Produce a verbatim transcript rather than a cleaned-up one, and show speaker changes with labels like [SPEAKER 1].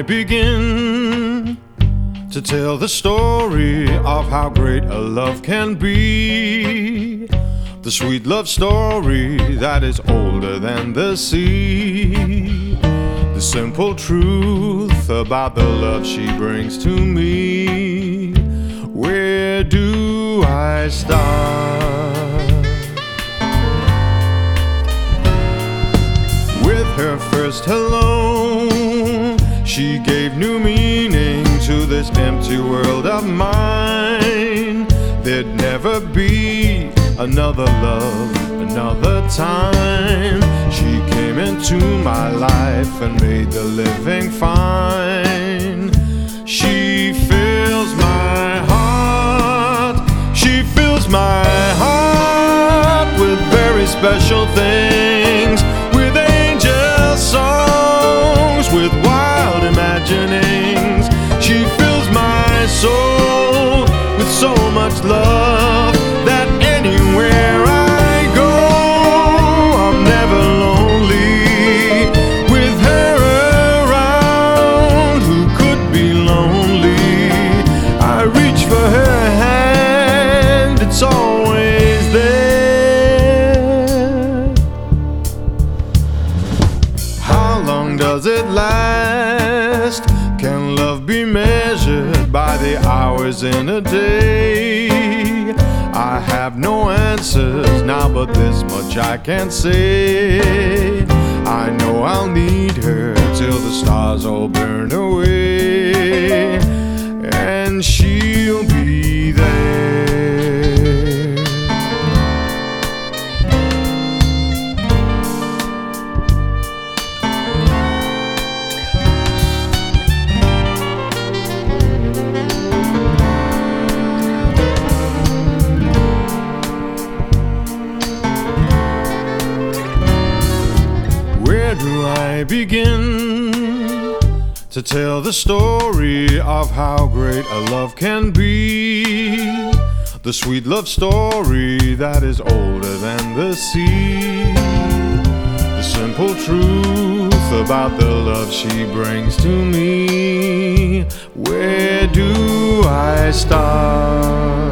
[SPEAKER 1] begin to tell the story of how great a love can be? The sweet love story that is older than the sea. The simple truth about the love she brings to me. Where do I start? With her first hello, she gave new meaning to this empty world of mine. There'd never be another love, another time. She came into my life and made the living fine. She fills my heart, she fills my heart with very special things, with angel songs, with wild imaginings. She fills my soul with so much love that anywhere I go, I'm never lonely. With her around, who could be lonely? I reach for her hand, it's always there. How long does it last? Can love be measured by the hours in a day? I have no answers now, but this much I can say. I know I'll need her till the stars all burn away, and she'll be there. Where do I begin to tell the story of how great a love can be? The sweet love story that is older than the sea. The simple truth about the love she brings to me. Where do I start?